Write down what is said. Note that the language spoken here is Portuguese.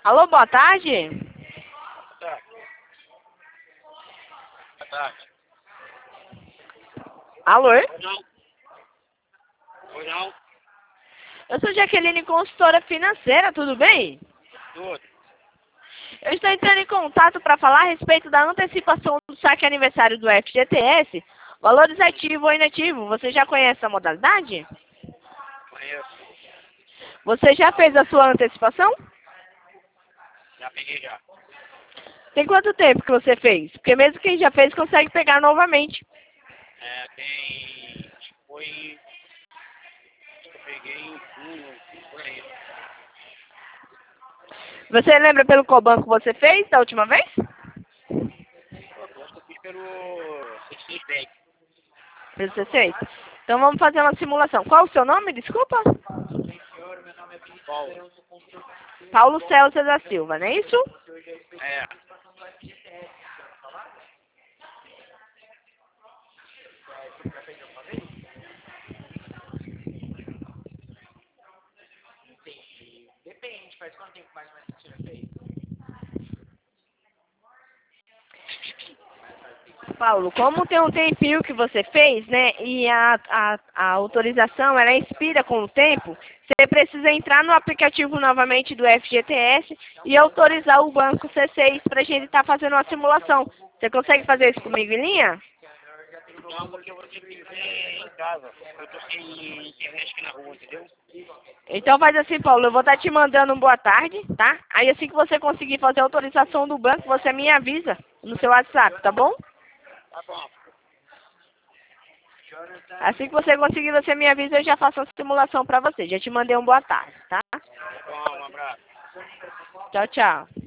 Alô, boa tarde. Tá. Boa tarde. Alô? Oi, não. Oi, não. Eu sou Jaqueline, consultora financeira, tudo bem? Tudo. Eu estou entrando em contato para falar a respeito da antecipação do saque aniversário do FGTS, valores ativo ou inativo. Você já conhece a modalidade? Conheço. Você já fez a sua antecipação? Já peguei já. Tem quanto tempo que você fez? Porque mesmo quem já fez consegue pegar novamente. Acho que eu peguei em junho, por aí. Você lembra pelo qual banco você fez da última vez? Eu acho que eu fiz pelo C6 Bank. Pelo C6? Então vamos fazer uma simulação. Qual o seu nome, desculpa? Paulo. Paulo César da Silva, não é isso? É. Paulo, como tem um tempinho que você fez, né, e a autorização, ela expira com o tempo, você precisa entrar no aplicativo novamente do FGTS e autorizar o banco C6 para a gente estar fazendo uma simulação. Você consegue fazer isso comigo em linha? Não, porque eu vou ter que ver em casa. Eu tô sem internet aqui na rua, entendeu? Então faz assim, Paulo, eu vou estar te mandando um boa tarde, tá? Aí assim que você conseguir fazer a autorização do banco, você me avisa no seu WhatsApp, tá bom? Tá bom. Assim que você conseguir, você me avisa e eu já faço a simulação para você. Já te mandei um boa tarde, tá? Tá bom, um abraço. Tchau, tchau.